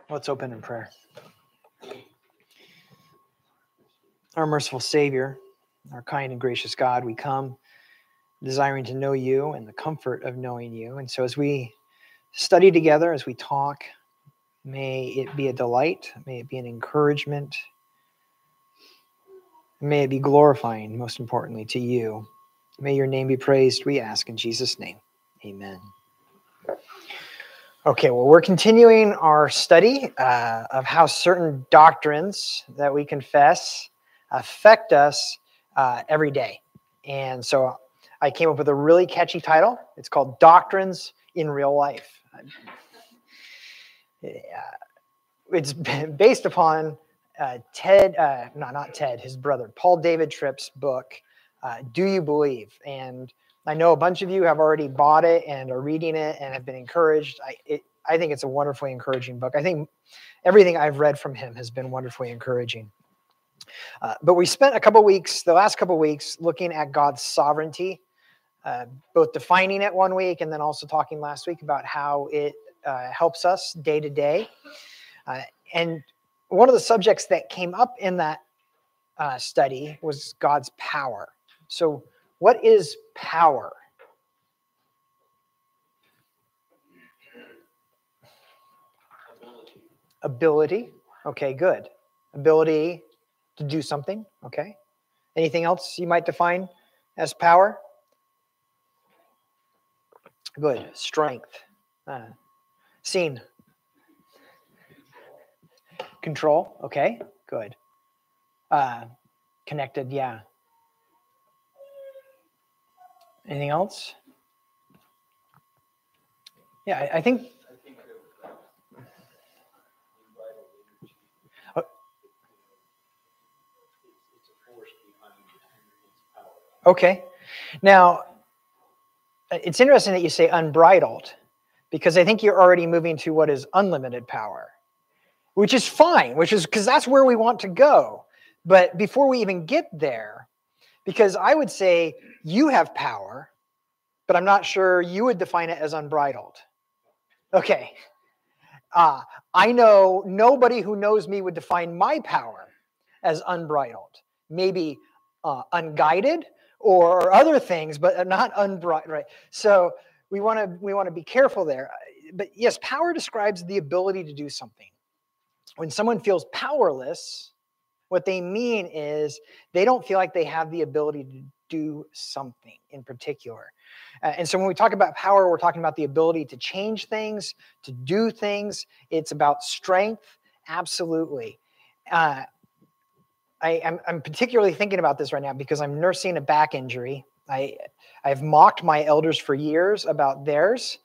Let's open in prayer. Our merciful Savior, our kind and gracious God, we come desiring to know you and the comfort of knowing you. And so as we study together, as we talk, may it be a delight, may it be an encouragement, may it be glorifying, most importantly, to you. May your name be praised, we ask in Jesus' name. Amen. Okay, well, we're continuing our study of how certain doctrines that we confess affect us every day. And so I came up with a really catchy title. It's called Doctrines in Real Life. It's based upon his brother, Paul David Tripp's book, Do You Believe? And I know a bunch of you have already bought it and are reading it and have been encouraged. I think it's a wonderfully encouraging book. I think everything I've read from him has been wonderfully encouraging. But we spent the last couple weeks, looking at God's sovereignty, both defining it one week and then also talking last week about how it helps us day to day. And one of the subjects that came up in that study was God's power. So what is power? Ability. Okay, good. Ability to do something. Okay. Anything else you might define as power? Good. Strength. Seen. Control. Okay, good. Connected. Yeah. Anything else? Yeah, I think. Okay. Now, it's interesting that you say unbridled, because I think you're already moving to what is unlimited power, which is fine, because that's where we want to go. But before we even get there, because I would say you have power, but I'm not sure you would define it as unbridled. Okay. I know nobody who knows me would define my power as unbridled. Maybe unguided or other things, but not unbridled. Right. So we want to be careful there. But yes, power describes the ability to do something. When someone feels powerless, what they mean is they don't feel like they have the ability to do something in particular. And so when we talk about power, we're talking about the ability to change things, to do things. It's about strength, absolutely. I'm particularly thinking about this right now because I'm nursing a back injury. I've mocked my elders for years about theirs.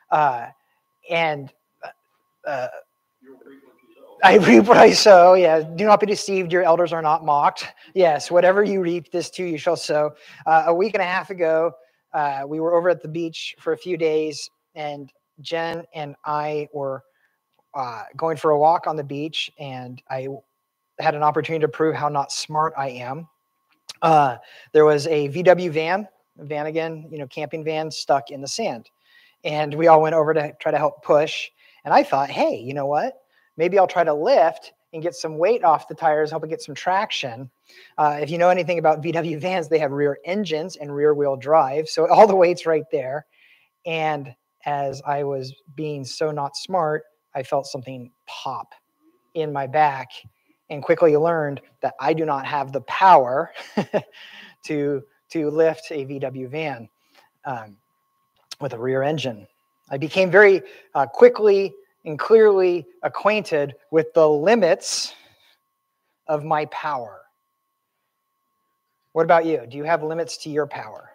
I reap what I sow. Yeah, do not be deceived. Your elders are not mocked. Yes, whatever you reap, this too you shall sow. A week and a half ago, we were over at the beach for a few days, and Jen and I were going for a walk on the beach, and I had an opportunity to prove how not smart I am. There was a VW van again, camping van stuck in the sand, and we all went over to try to help push. And I thought, hey, you know what? Maybe I'll try to lift and get some weight off the tires, help it get some traction. If you know anything about VW vans, they have rear engines and rear wheel drive. So all the weight's right there. And as I was being so not smart, I felt something pop in my back and quickly learned that I do not have the power to lift a VW van with a rear engine. I became very quickly and clearly acquainted with the limits of my power. What about you? Do you have limits to your power?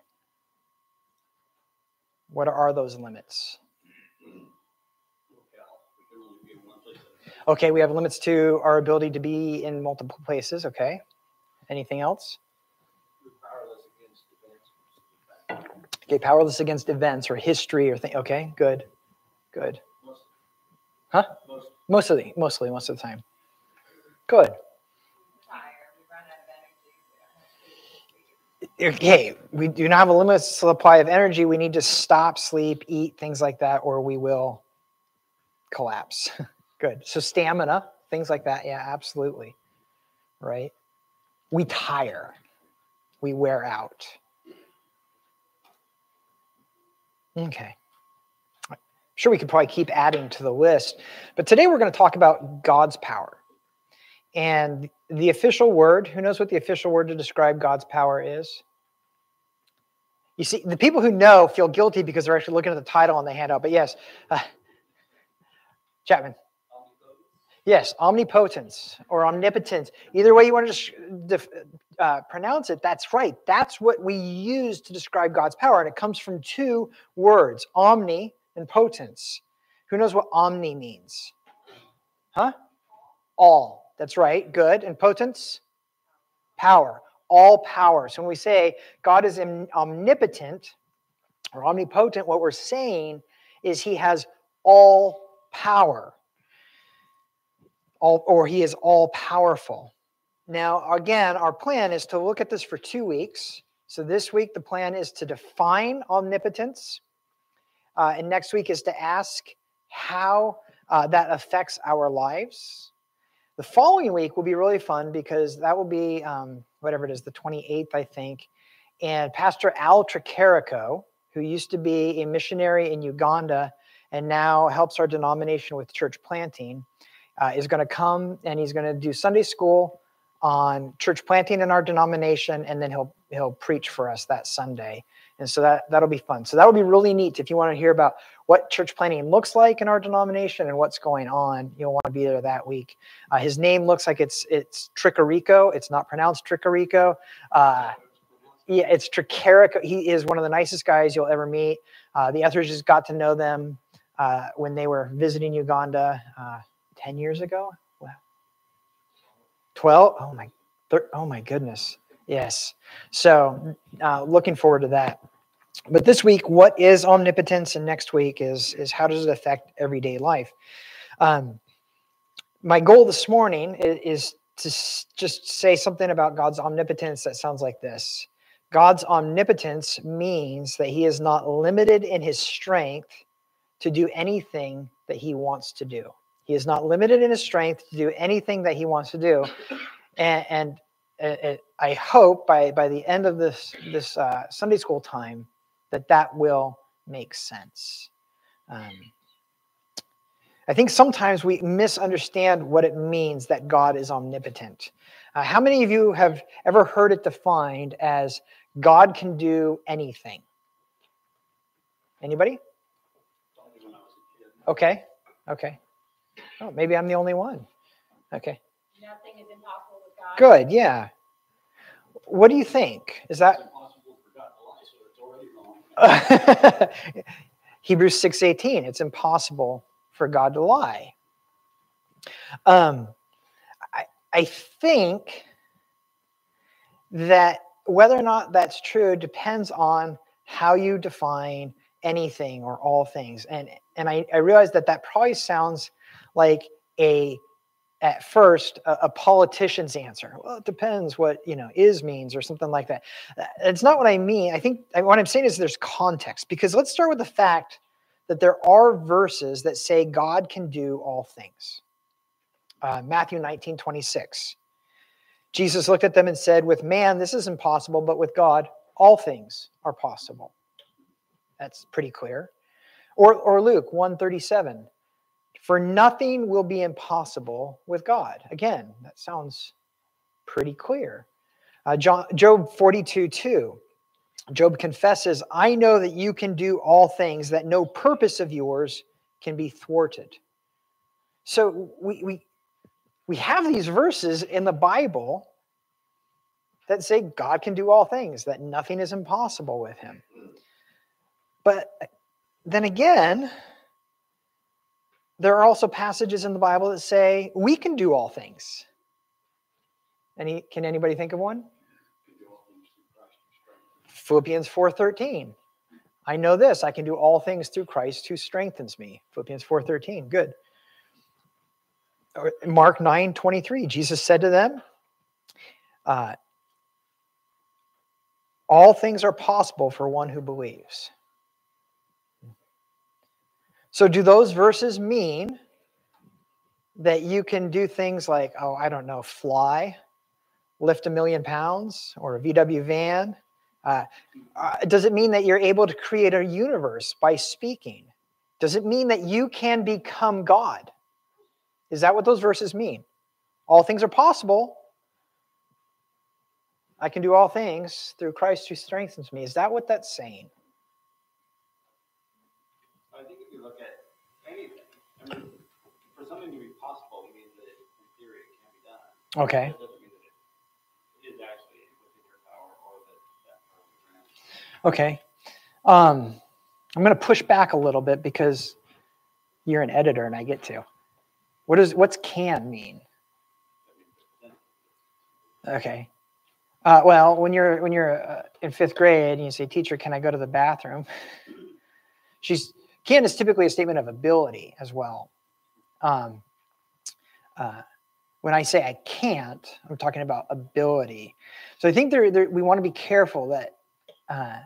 What are those limits? Okay, we have limits to our ability to be in multiple places. Okay. Anything else? Okay, powerless against events or history or things. Okay, good. Huh? Mostly most of the time. Good. Okay, we do not have a limited supply of energy. We need to stop, sleep, eat, things like that, or we will collapse. Good. So stamina, things like that. Yeah, absolutely. Right. We tire. We wear out. Okay. I'm sure we could probably keep adding to the list. But today we're going to talk about God's power. And the official word, who knows what the official word to describe God's power is? You see, the people who know feel guilty because they're actually looking at the title on the handout. But yes, Chapman. Yes, omnipotence or omnipotence. Either way you want to pronounce it, that's right. That's what we use to describe God's power. And it comes from two words, omni and potence. Who knows what omni means? Huh? All. That's right. Good. And potence? Power. All power. So when we say God is omnipotent or omnipotent, what we're saying is he has all power. Or he is all powerful. Now, again, our plan is to look at this for 2 weeks. So this week, the plan is to define omnipotence. And next week is to ask how that affects our lives. The following week will be really fun because that will be, whatever it is, the 28th, I think. And Pastor Al Tricarico, who used to be a missionary in Uganda and now helps our denomination with church planting, is going to come and he's going to do Sunday school on church planting in our denomination, and then he'll preach for us that Sunday. And so that'll be fun. So that'll be really neat. If you want to hear about what church planting looks like in our denomination and what's going on, you'll want to be there that week. His name looks like it's Tricarico. It's not pronounced Tricarico. Yeah, it's Tricarico. He is one of the nicest guys you'll ever meet. The Etheridges got to know them when they were visiting Uganda 10 years ago? 12? Oh my goodness. Yes. So looking forward to that. But this week, what is omnipotence? And next week is how does it affect everyday life? My goal this morning is to just say something about God's omnipotence that sounds like this. God's omnipotence means that he is not limited in his strength to do anything that he wants to do. He is not limited in his strength to do anything that he wants to do. And I hope by the end of this Sunday school time that will make sense. I think sometimes we misunderstand what it means that God is omnipotent. How many of you have ever heard it defined as God can do anything? Anybody? Okay. Oh, maybe I'm the only one. Okay. Nothing is impossible with God. Good, yeah. What do you think? Is that impossible for God to lie, so it's already wrong. Hebrews 6:18? It's impossible for God to lie. I think that whether or not that's true depends on how you define anything or all things. And I realize that probably sounds like at first a politician's answer. Well, it depends what is means or something like that. It's not what I mean. I think what I'm saying is there's context, because let's start with the fact that there are verses that say God can do all things. Matthew 19:26. Jesus looked at them and said, with man, this is impossible, but with God, all things are possible. That's pretty clear. Or Luke 1:37. For nothing will be impossible with God. Again, that sounds pretty clear. Job 42:2. Job confesses, I know that you can do all things, that no purpose of yours can be thwarted. So we have these verses in the Bible that say God can do all things, that nothing is impossible with him. But then again, there are also passages in the Bible that say we can do all things. Can anybody think of one? Philippians 4:13. I know this, I can do all things through Christ who strengthens me. Philippians 4:13. Good. Mark 9:23. Jesus said to them, all things are possible for one who believes. So do those verses mean that you can do things like, oh, I don't know, fly, lift 1 million pounds, or a VW van? Does it mean that you're able to create a universe by speaking? Does it mean that you can become God? Is that what those verses mean? All things are possible. I can do all things through Christ who strengthens me. Is that what that's saying? I think if you look at anything, I mean, for something to be possible, it means that in theory it can be done. Okay. It doesn't mean that it is actually within your power or that power is granted. Okay. I'm going to push back a little bit because you're an editor and I get to. What's can mean? Okay. Well, when you're in 5th grade and you say, "Teacher, can I go to the bathroom?" Can is typically a statement of ability as well. When I say I can't, I'm talking about ability. So I think we want to be careful that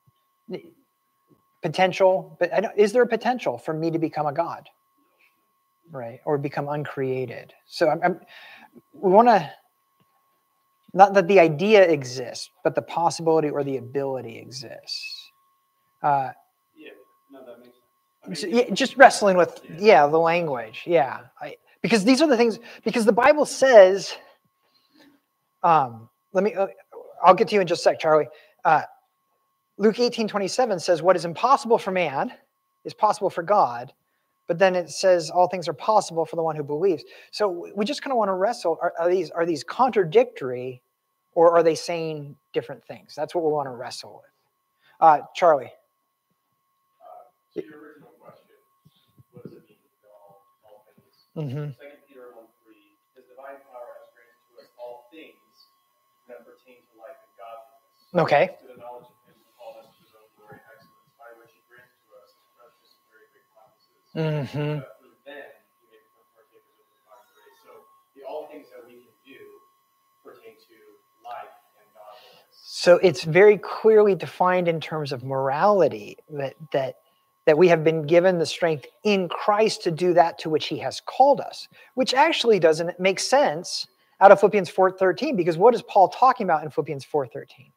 potential, but is there a potential for me to become a god, right, or become uncreated? So we want to. Not that the idea exists, but the possibility or the ability exists. Yeah, no, that makes sense. So, just wrestling with, the language. Yeah. Because these are the things, because the Bible says, I'll get to you in just a sec, Charlie. Luke 18:27 says, what is impossible for man is possible for God. But then it says all things are possible for the one who believes. So we just kind of want to wrestle. Are these contradictory, or are they saying different things? That's what we want to wrestle with. Charlie. To your original question, what does it mean to know all things? Mm-hmm. 2 Peter 1:3, his divine power has granted to us all things that pertain to life and godliness. Okay. To the knowledge of him who called us to his own glory and excellence, by which he granted to us his precious and very great promises. Mm-hmm. That through them you may become partakers of the divine grace. So the all things that we can do pertain to life and godliness. So it's very clearly defined in terms of morality that we have been given the strength in Christ to do that to which he has called us, which actually doesn't make sense out of Philippians 4:13, because what is Paul talking about in Philippians 4:13?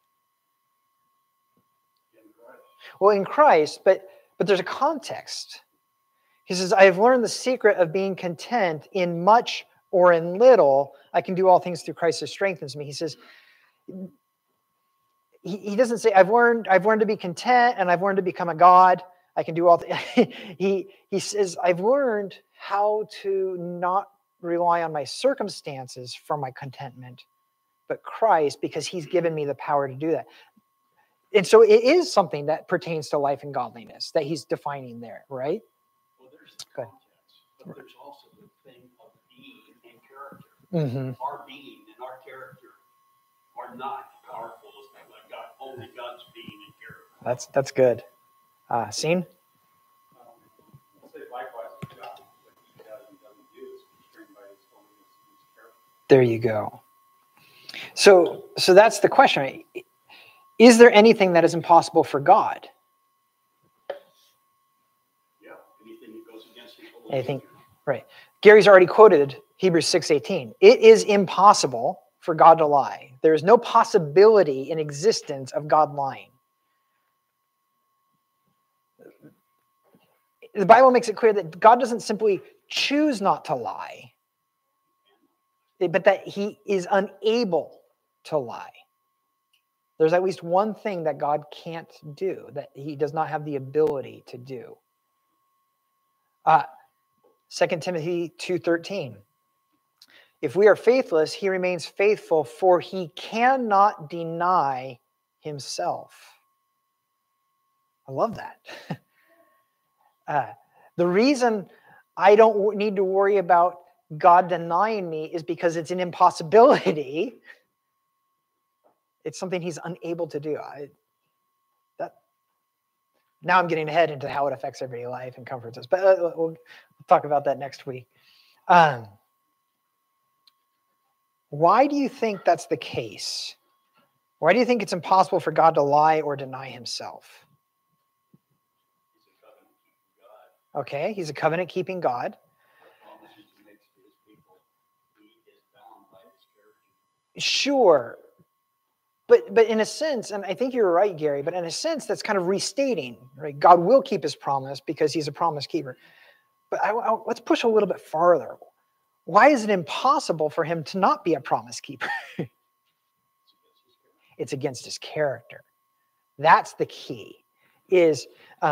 Well, in Christ, but there's a context. He says, I have learned the secret of being content in much or in little. I can do all things through Christ who strengthens me. He says, he doesn't say, I've learned to be content and I've learned to become a god. I can do all he says, I've learned how to not rely on my circumstances for my contentment, but Christ, because he's given me the power to do that. And so it is something that pertains to life and godliness that he's defining there, right? Well, there's the context, but there's also the thing of being and character. Mm-hmm. Our being and our character are not powerful like God. Only God's being and character. That's good. Scene? I'll say likewise with God, what he does and doesn't do is constrained by his holiness and his character. There you go. So that's the question, right? Is there anything that is impossible for God? Yeah, anything that goes against his holy Anything, nature. right. Gary's already quoted Hebrews 6:18. It is impossible for God to lie. There is no possibility in existence of God lying. The Bible makes it clear that God doesn't simply choose not to lie, but that he is unable to lie. There's at least one thing that God can't do, that he does not have the ability to do. 2 Timothy 2:13. If we are faithless, he remains faithful, for he cannot deny himself. I love that. The reason I don't need to worry about God denying me is because it's an impossibility. It's something he's unable to do. Now I'm getting ahead into how it affects everyday life and comforts us, but we'll talk about that next week. Why do you think that's the case? Why do you think it's impossible for God to lie or deny himself? He's a covenant-keeping God. Okay, he's a covenant-keeping God. The promises he makes to his Sure. But in a sense, and I think you're right, Gary, but in a sense, that's kind of restating, right? God will keep his promise because he's a promise keeper. But let's push a little bit farther. Why is it impossible for him to not be a promise keeper? It's against his character. That's the key, is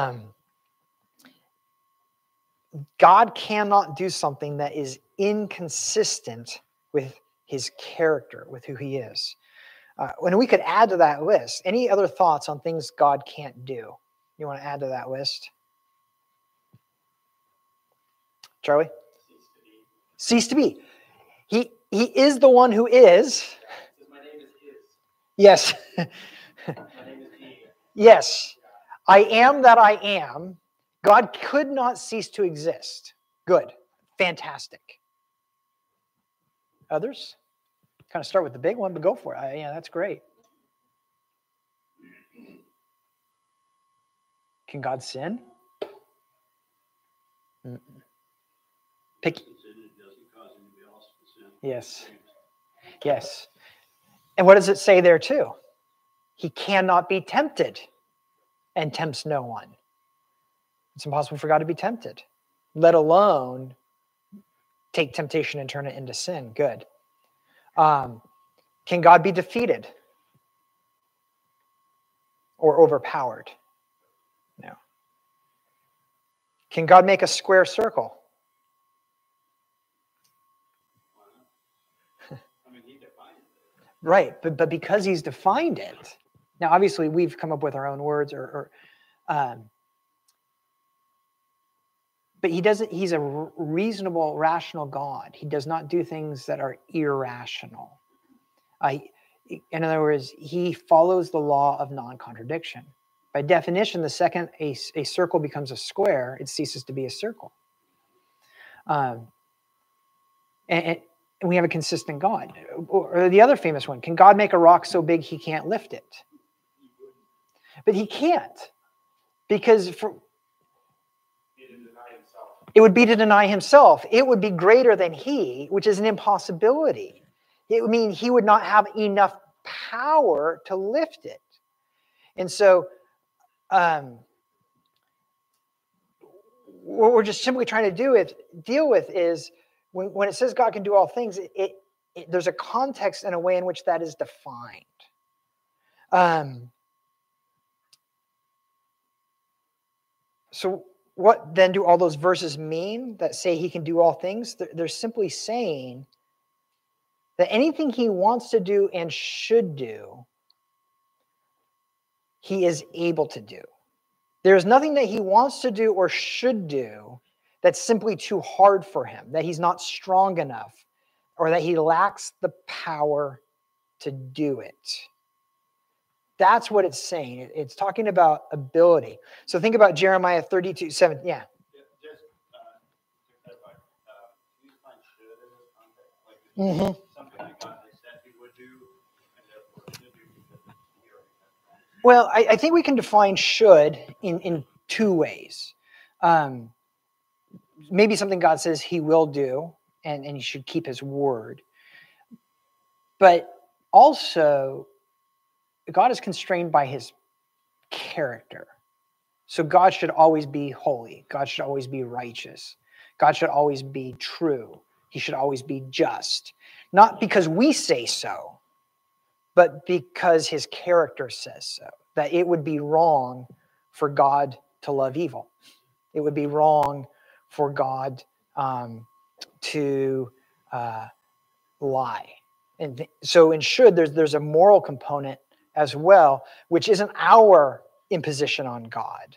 God cannot do something that is inconsistent with his character, with who he is. When we could add to that list, any other thoughts on things God can't do? You want to add to that list? Charlie? Cease to be. He is the one who is. My name is his. Yes. My name is he. Yes. I am that I am. God could not cease to exist. Good. Fantastic. Others? Kind of start with the big one, but go for it. Yeah, that's great. Can God sin? Mm-mm. Pick. Yes. Yes. And what does it say there too? He cannot be tempted and tempts no one. It's impossible for God to be tempted, let alone take temptation and turn it into sin. Good. Can God be defeated or overpowered? No. Can God make a square circle? Right, but because he's defined it. Now, obviously, we've come up with our own words, but he doesn't. He's a reasonable, rational God. He does not do things that are irrational. In other words, he follows the law of non-contradiction. By definition, the second a circle becomes a square, it ceases to be a circle. And we have a consistent God. Or the other famous one, can God make a rock so big he can't lift it? But he can't, because it would be to deny himself. It would be greater than he, which is an impossibility. It would mean he would not have enough power to lift it. And so what we're just simply trying to deal with is when it says God can do all things, there's a context and a way in which that is defined. So what then do all those verses mean that say he can do all things? They're simply saying that anything he wants to do and should do, he is able to do. There's nothing that he wants to do or should do that's simply too hard for him, that he's not strong enough, or that he lacks the power to do it. That's what it's saying. It's talking about ability. So think about Jeremiah 32:7. Yeah. Just to clarify, can you define should in this context? Like, Mm-hmm. something like God has said he would do, and therefore should do because he already has done. Well, I think we can define should in two ways. Maybe something God says he will do, and he should keep his word. But also, God is constrained by his character. So God should always be holy. God should always be righteous. God should always be true. He should always be just. Not because we say so, but because his character says so. That it would be wrong for God to love evil. It would be wrong for God to lie. And so in should, there's a moral component as well, which isn't our imposition on God.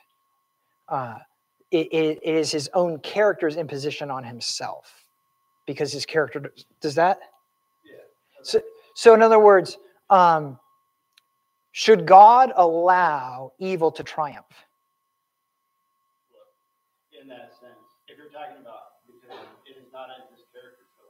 It is his own character's imposition on himself, because his character does that. Yeah. So in other words, should God allow evil to triumph? In that sense, if you're talking about because it is not in his character to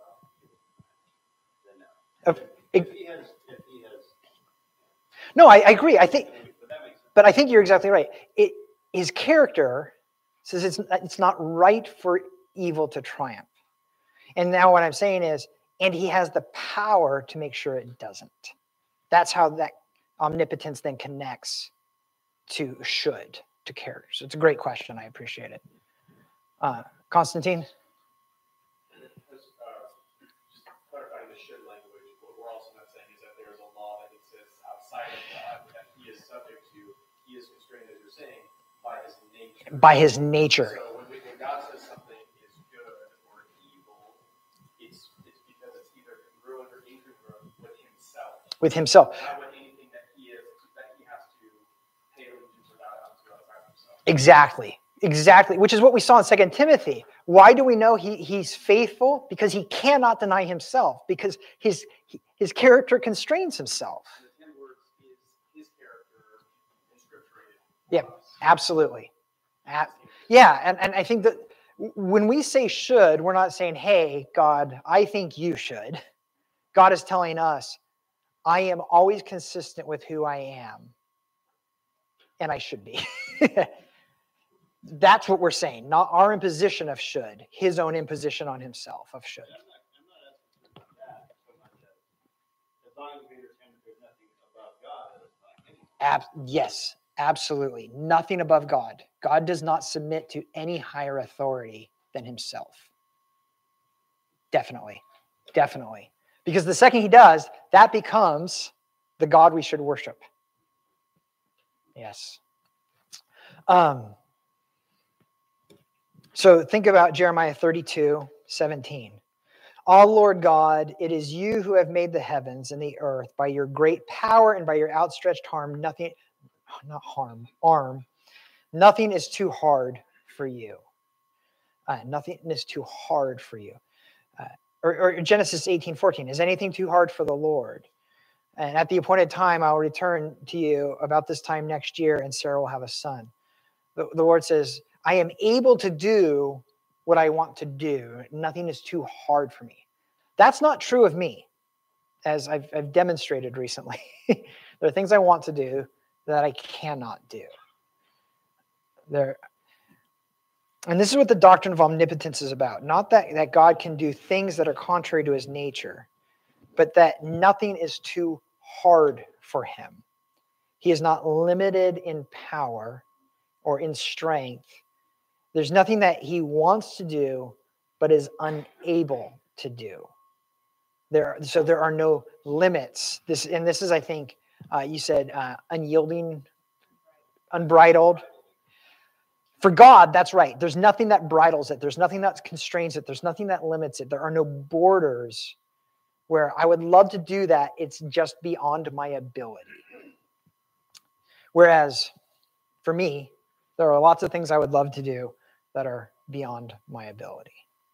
allow, then no. If he has. No, I agree. But I think you're exactly right. His character says it's not right for evil to triumph. And now what I'm saying is, and he has the power to make sure it doesn't. That's how that omnipotence then connects to should, to characters. It's a great question. I appreciate it. Constantine? Just clarifying the should language, what we're also not saying is that there's a law that exists outside of God that he is subject to. He is constrained, as you're saying, by his nature. By his nature. So when God says something is good or evil, it's because it's either congruent or incongruent with himself. With himself. Not with anything that he has to pay allegiance or bow down to outside of himself. Exactly. Which is what we saw in 2 Timothy. Why do we know he's faithful? Because he cannot deny himself. Because his character constrains himself. And the 10 words is his character inscripturated. Yeah, absolutely. And I think that when we say should, we're not saying, hey, God, I think you should. God is telling us, I am always consistent with who I am. And I should be. That's what we're saying, not our imposition of should, his own imposition on himself of should. I'm not asking about that so much as long as we understand that there's nothing above God, it's fine. Yes, absolutely. Nothing above God. God does not submit to any higher authority than himself. Definitely. Because the second he does, that becomes the God we should worship. Yes. So think about Jeremiah 32:17. Lord God, it is you who have made the heavens and the earth by your great power and by your outstretched arm. Nothing is too hard for you. Nothing is too hard for you. Or Genesis 18:14. Is anything too hard for the Lord? And at the appointed time, I'll return to you about this time next year, and Sarah will have a son. The Lord says, I am able to do what I want to do. Nothing is too hard for me. That's not true of me, as I've demonstrated recently. There are things I want to do that I cannot do. And this is what the doctrine of omnipotence is about. Not that God can do things that are contrary to his nature, but that nothing is too hard for him. He is not limited in power or in strength. There's nothing that he wants to do, but is unable to do. So there are no limits. This is, I think, you said unyielding, unbridled. For God, that's right. There's nothing that bridles it. There's nothing that constrains it. There's nothing that limits it. There are no borders where I would love to do that. It's just beyond my ability. Whereas for me, there are lots of things I would love to do that are beyond my ability.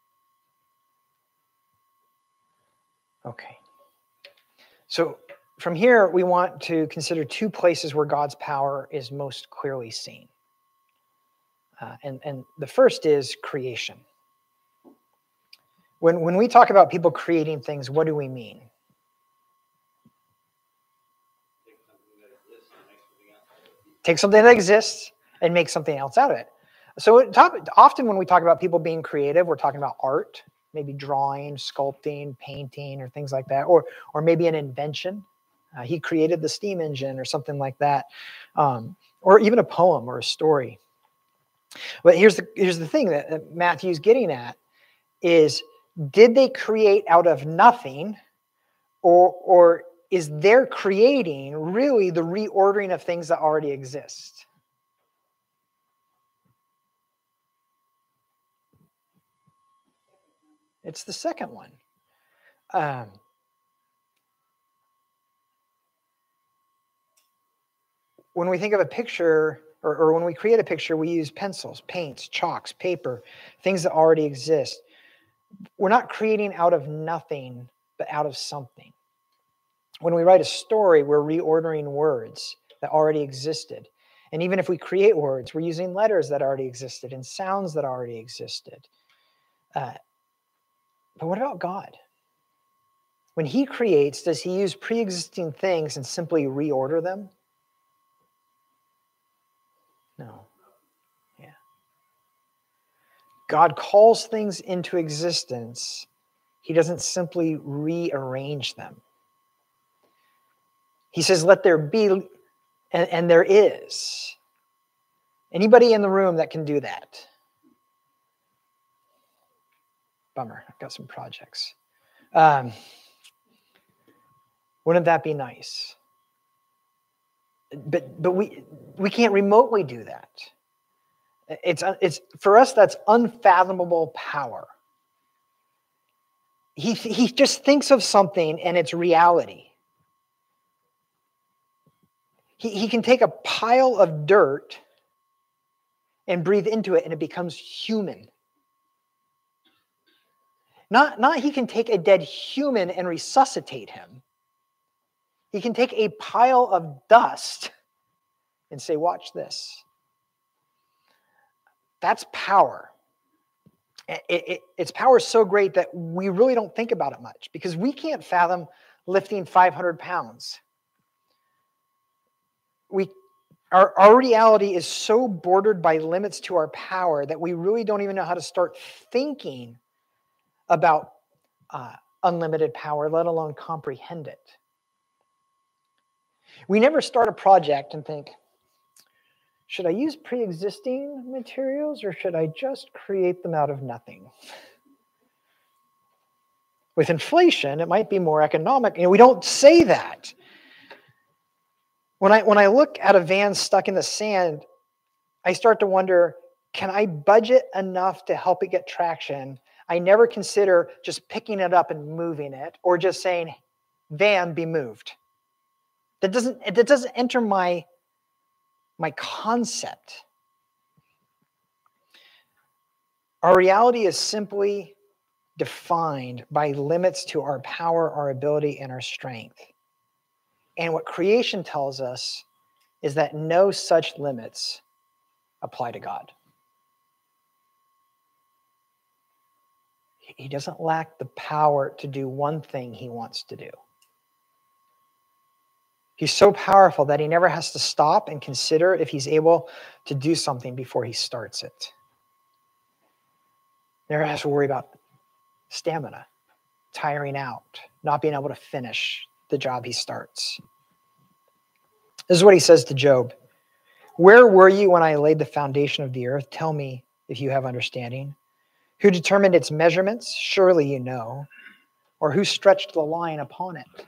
Okay. So from here, we want to consider two places where God's power is most clearly seen. And the first is creation. When we talk about people creating things, what do we mean? Take something that exists and make something else out of it. So often when we talk about people being creative, we're talking about art, maybe drawing, sculpting, painting, or things like that, or maybe an invention. He created the steam engine or something like that, or even a poem or a story. But here's the thing that Matthew's getting at is, did they create out of nothing, or is their creating really the reordering of things that already exist? It's the second one. When we think of a picture, or when we create a picture, we use pencils, paints, chalks, paper, things that already exist. We're not creating out of nothing, but out of something. When we write a story, we're reordering words that already existed. And even if we create words, we're using letters that already existed and sounds that already existed. But what about God? When he creates, does he use pre-existing things and simply reorder them? No. God calls things into existence. He doesn't simply rearrange them. He says, let there be, and there is. Anybody in the room that can do that? Bummer, I've got some projects. Wouldn't that be nice? But we can't remotely do that. It's for us, that's unfathomable power. He just thinks of something and it's reality. He can take a pile of dirt and breathe into it and it becomes human. Not he can take a dead human and resuscitate him. He can take a pile of dust and say, watch this. That's power. Its power is so great that we really don't think about it much because we can't fathom lifting 500 pounds. Our reality is so bordered by limits to our power that we really don't even know how to start thinking about unlimited power, let alone comprehend it. We never start a project and think, should I use pre-existing materials or should I just create them out of nothing? With inflation, it might be more economic. We don't say that. When I look at a van stuck in the sand, I start to wonder, can I budget enough to help it get traction? I never consider just picking it up and moving it or just saying, van, be moved. That doesn't enter my concept. Our reality is simply defined by limits to our power, our ability, and our strength. And what creation tells us is that no such limits apply to God. He doesn't lack the power to do one thing he wants to do. He's so powerful that he never has to stop and consider if he's able to do something before he starts it. Never has to worry about stamina, tiring out, not being able to finish the job he starts. This is what he says to Job. Where were you when I laid the foundation of the earth? Tell me if you have understanding. Who determined its measurements? Surely you know. Or who stretched the line upon it?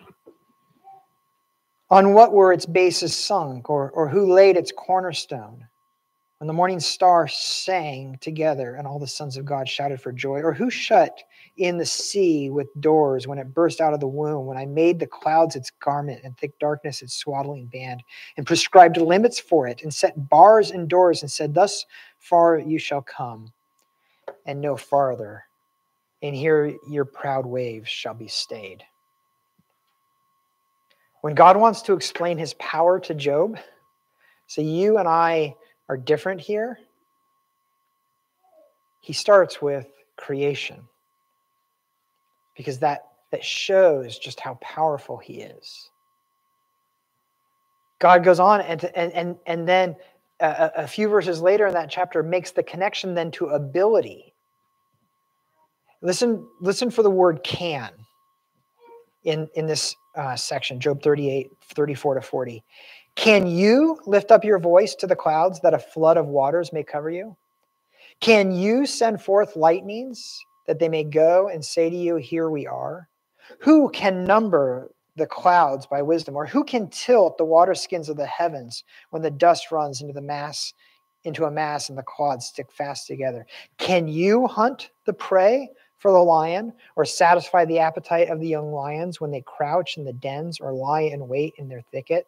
On what were its bases sunk? Or who laid its cornerstone? When the morning stars sang together and all the sons of God shouted for joy? Or who shut in the sea with doors when it burst out of the womb? When I made the clouds its garment and thick darkness its swaddling band, and prescribed limits for it, and set bars and doors, and said, thus far you shall come, and no farther, and here your proud waves shall be stayed. When God wants to explain his power to Job, so you and I are different here, he starts with creation, because that shows just how powerful he is. God goes on and then a few verses later in that chapter makes the connection then to ability. Listen for the word can in this section, Job 38, 34 to 40. Can you lift up your voice to the clouds that a flood of waters may cover you? Can you send forth lightnings that they may go and say to you, here we are? Who can number the clouds by wisdom? Or who can tilt the water skins of the heavens when the dust runs into a mass and the clods stick fast together? Can you hunt the prey for the lion, or satisfy the appetite of the young lions when they crouch in the dens or lie in wait in their thicket?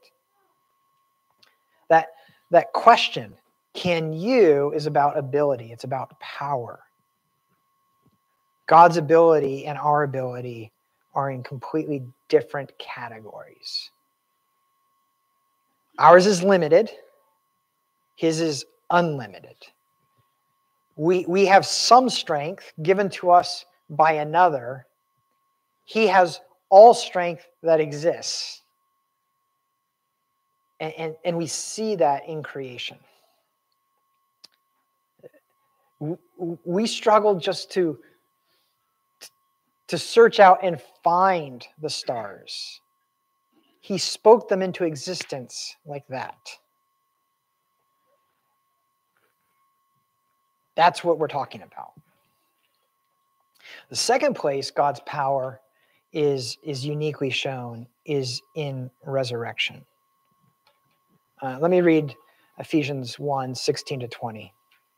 That question, can you, is about ability. It's about power. God's ability and our ability are in completely different categories. Ours is limited. His is unlimited. We have some strength given to us by another. He has all strength that exists. And we see that in creation. We struggle just to to search out and find the stars. He spoke them into existence like that. That's what we're talking about. The second place God's power is uniquely shown is in resurrection. Let me read Ephesians 1:16-20.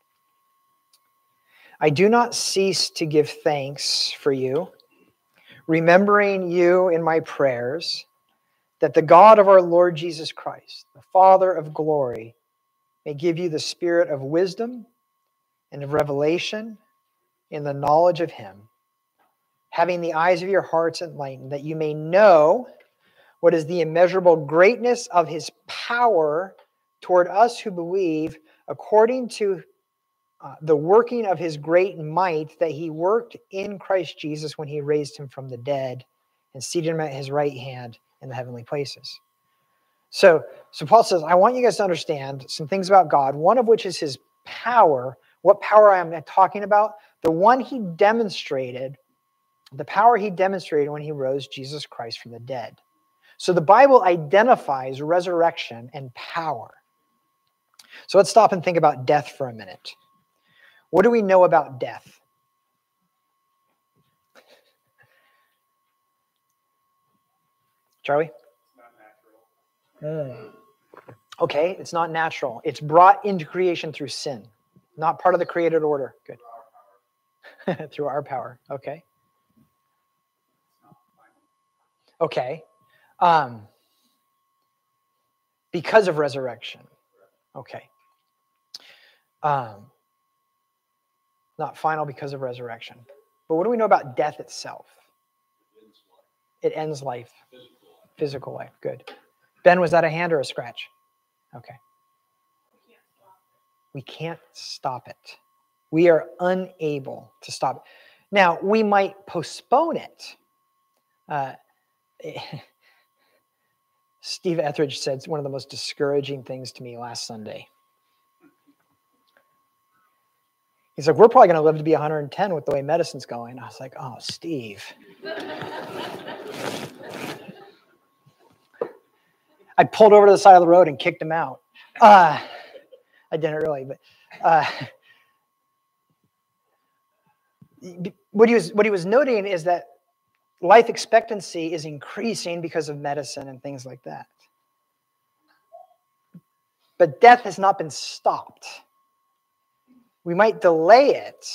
I do not cease to give thanks for you, remembering you in my prayers, that the God of our Lord Jesus Christ, the Father of glory, may give you the spirit of wisdom and of revelation in the knowledge of him, having the eyes of your hearts enlightened, that you may know what is the immeasurable greatness of his power toward us who believe, according to the working of his great might that he worked in Christ Jesus when he raised him from the dead and seated him at his right hand in the heavenly places. So Paul says, I want you guys to understand some things about God, one of which is his power. What power am I talking about? The one he demonstrated, the power he demonstrated when he rose Jesus Christ from the dead. So the Bible identifies resurrection and power. So let's stop and think about death for a minute. What do we know about death? Charlie? It's not natural. Okay, it's not natural. It's brought into creation through sin. Not part of the created order. Good. Through our power. Okay. Okay. Because of resurrection. Okay. Not final because of resurrection. But what do we know about death itself? It ends life. Physical life. Good. Ben, was that a hand or a scratch? Okay. We can't stop it. We are unable to stop it. Now, we might postpone it. Steve Etheridge said one of the most discouraging things to me last Sunday. He's like, we're probably going to live to be 110 with the way medicine's going. I was like, oh, Steve. I pulled over to the side of the road and kicked him out. I didn't really, but what he was noting is that life expectancy is increasing because of medicine and things like that. But death has not been stopped. We might delay it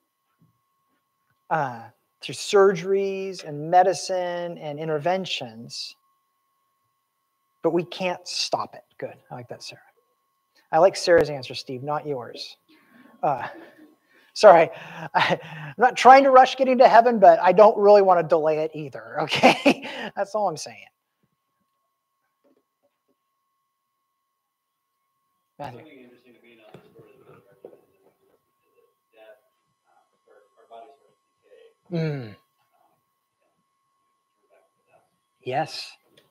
through surgeries and medicine and interventions, but we can't stop it. Good. I like that, Sarah. I like Sarah's answer, Steve, not yours. Sorry. I'm not trying to rush getting to heaven, but I don't really want to delay it either, okay? That's all I'm saying. Matthew. Something interesting to me on this story of the resurrection is that death, our body starts to decay. Yes.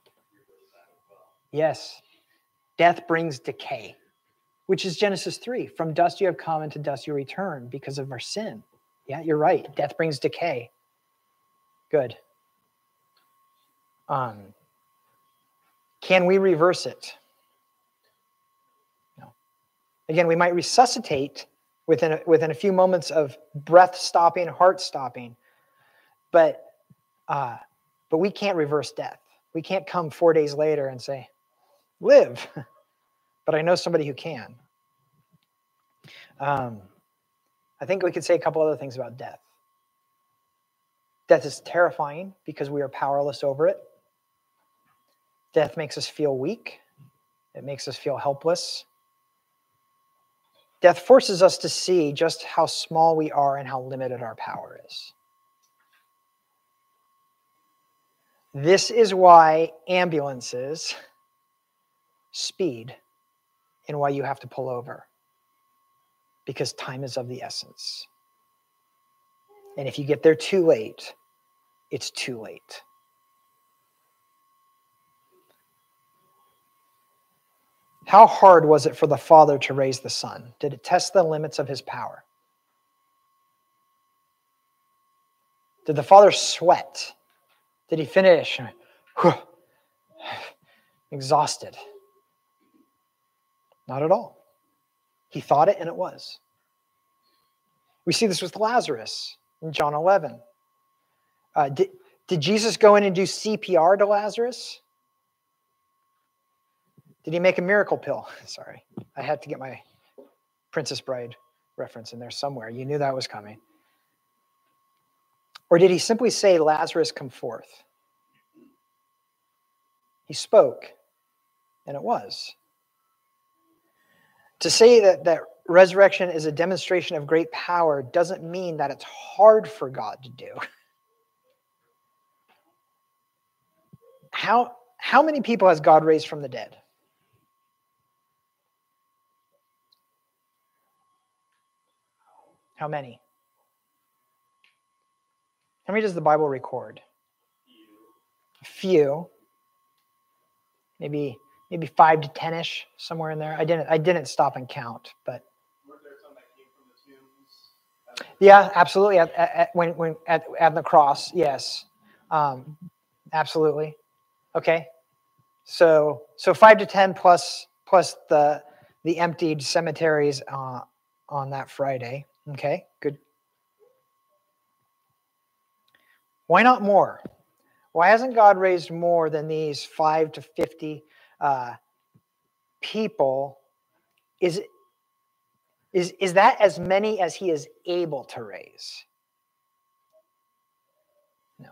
Yes. Death brings decay, which is Genesis 3. From dust you have come, and to dust you return because of our sin. Yeah, you're right. Death brings decay. Good. Can we reverse it? No. Again, we might resuscitate within a few moments of breath stopping, heart stopping, but we can't reverse death. We can't come 4 days later and say, live. But I know somebody who can. I think we could say a couple other things about death. Death is terrifying because we are powerless over it. Death makes us feel weak. It makes us feel helpless. Death forces us to see just how small we are and how limited our power is. This is why ambulances speed and why you have to pull over. Because time is of the essence. And if you get there too late, it's too late. How hard was it for the Father to raise the Son? Did it test the limits of his power? Did the Father sweat? Did he finish? Exhausted. Not at all. He thought it and it was. We see this with Lazarus in John 11. Did Jesus go in and do CPR to Lazarus? Did he make a miracle pill? Sorry, I had to get my Princess Bride reference in there somewhere. You knew that was coming. Or did he simply say, Lazarus, come forth? He spoke, and it was. To say that resurrection is a demonstration of great power doesn't mean that it's hard for God to do. How many people has God raised from the dead? How many? How many does the Bible record? A few. Maybe 5 to 10-ish, somewhere in there. I didn't stop and count, but Were there some that came from the tombs? yeah, absolutely. At the cross, yes, absolutely. Okay, so 5 to 10 plus the emptied cemeteries on that Friday. Okay, good. Why not more? Why hasn't God raised more than these 5 to 50 people? Is that as many as he is able to raise? No.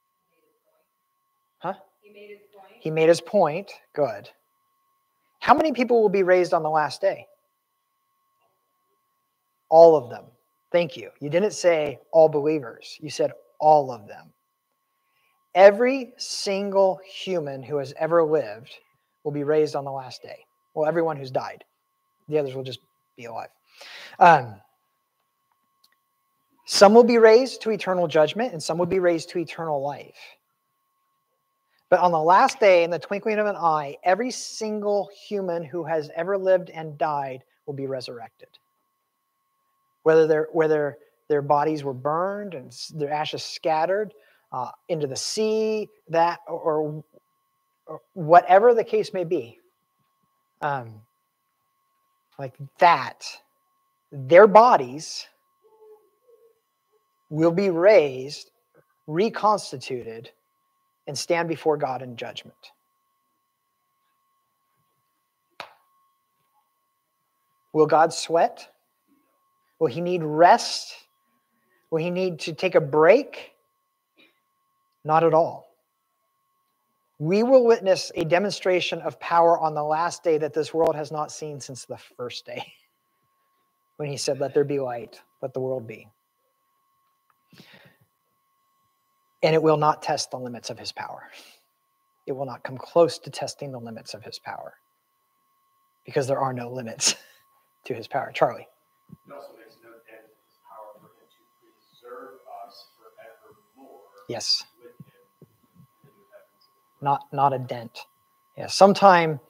Huh? He made his point. He made his point. Good. How many people will be raised on the last day? All of them. Thank you. You didn't say all believers. You said all of them. Every single human who has ever lived will be raised on the last day. Well, everyone who's died. The others will just be alive. Some will be raised to eternal judgment, and some will be raised to eternal life. But on the last day, in the twinkling of an eye, every single human who has ever lived and died will be resurrected. Whether their bodies were burned and their ashes scattered into the sea, that or whatever the case may be, like that, their bodies will be raised, reconstituted, and stand before God in judgment. Will God sweat? Will he need rest? Will he need to take a break? Not at all. We will witness a demonstration of power on the last day that this world has not seen since the first day, when he said, let there be light, let the world be. And it will not test the limits of his power. It will not come close to testing the limits of his power, because there are no limits to his power. Charlie. It also makes no end of his power for him to preserve us forevermore. Yes. With him in the new heavens. Not a dent. Yeah. Sometime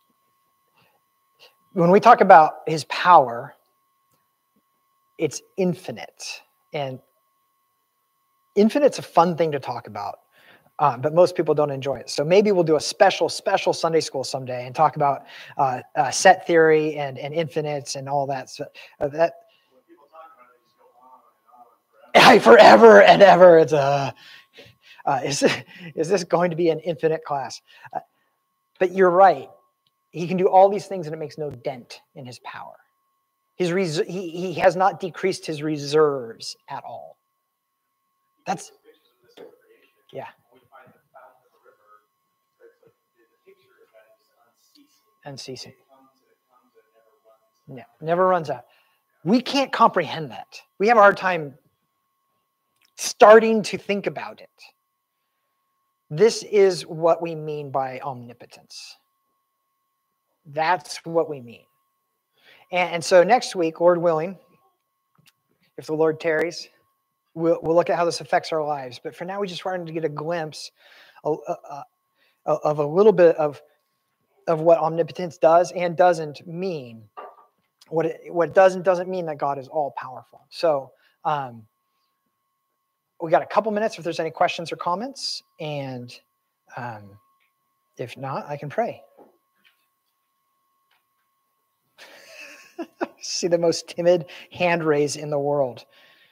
when we talk about his power, it's infinite. And infinite's a fun thing to talk about, but most people don't enjoy it. So maybe we'll do a special Sunday school someday and talk about set theory and infinites and all that. So that When people talk about it, they just go on and on forever and ever. It's is this going to be an infinite class? But you're right. He can do all these things, and it makes no dent in his power. He has not decreased his reserves at all. That's yeah. When we find the fountain of the river, it's like the picture of that is unceasing. Unceasing. It comes and it never runs. Yeah, never runs out. We can't comprehend that. We have a hard time starting to think about it. This is what we mean by omnipotence. That's what we mean. And so next week, Lord willing, if the Lord tarries, we'll look at how this affects our lives. But for now, we just wanted to get a glimpse of a little bit of what omnipotence does and doesn't mean. What it does and doesn't mean that God is all powerful. So we got a couple minutes if there's any questions or comments. And if not, I can pray. See the most timid hand raise in the world.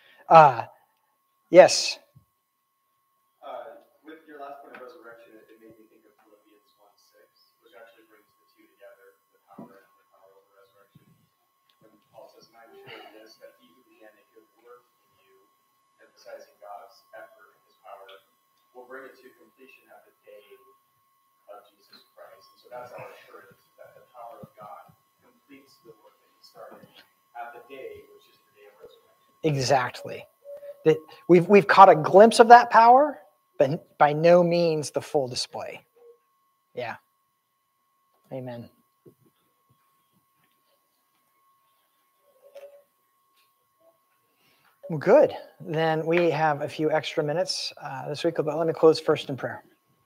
Yes. With your last point of resurrection, it made me think of Philippians 1:6, which actually brings the two together, the power of the resurrection. When Paul says, "And I'm sure of this, that he who began a good work in you," emphasizing God's effort and his power, will bring it to completion at the day of Jesus Christ. And so that's our assurance, that the power of God completes the work that he started at the day, which is the day of resurrection. Exactly. That we've caught a glimpse of that power, but by no means the full display. Yeah. Amen. Well, good. Then we have a few extra minutes this week, but let me close first in prayer.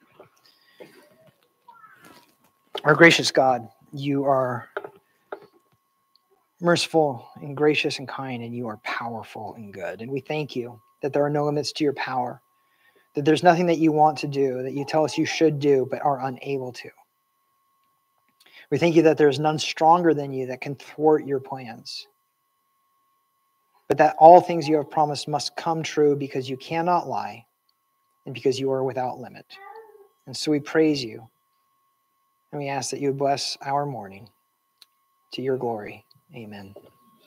Our gracious God, you are merciful and gracious and kind, and you are powerful and good. And we thank you that there are no limits to your power, that there's nothing that you want to do, that you tell us you should do, but are unable to. We thank you that there's none stronger than you that can thwart your plans, but that all things you have promised must come true because you cannot lie and because you are without limit. And so we praise you, and we ask that you would bless our morning to your glory. Amen.